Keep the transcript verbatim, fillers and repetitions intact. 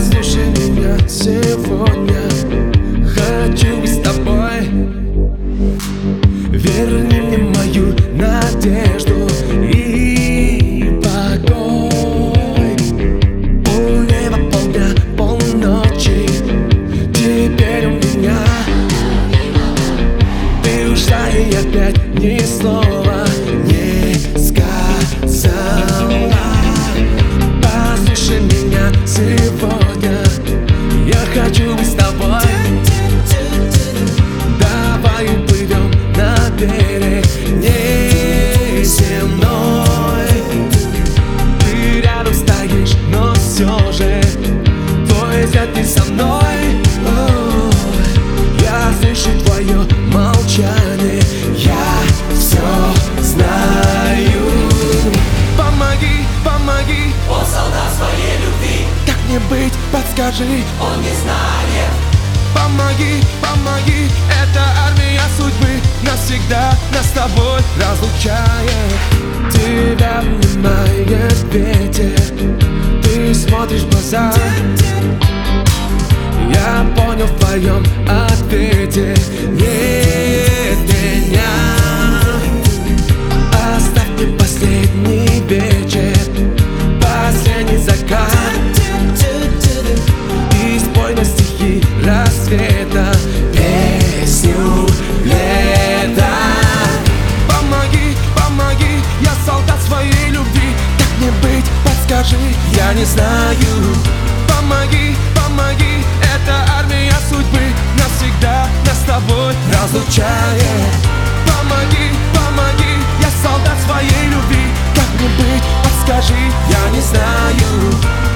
Послушай меня сегодня, хочу быть с тобой. Верни мне мою надежду и покой. У неба полдня, полночи, теперь у меня. Ты ушла и опять ни слова не сказала. Послушай меня сегодня, я хочу быть с тобой. Давай уплывем на берег неземной. Ты рядом стоишь, но все же твой взгляд не со мной. Ой, я слышу твое молчание, я все знаю. Помоги, помоги, Он солдат своей любви, как мне быть, подскажи. он не знает. Помоги, помоги, это армия судьбы навсегда нас с тобой разлучает. Тебя обнимает ветер, ты смотришь в глаза. Я понял в твоем ответе нет меня. Оставь мне последний вечер, последний закат, и спой на стихи рассвета песню лета. Помоги, помоги, я солдат своей любви, как мне быть, подскажи, я не знаю. Помоги, помоги, это армия судьбы навсегда нас с тобой разлучает. Помоги, помоги, я солдат своей любви, как мне быть, подскажи, я не знаю.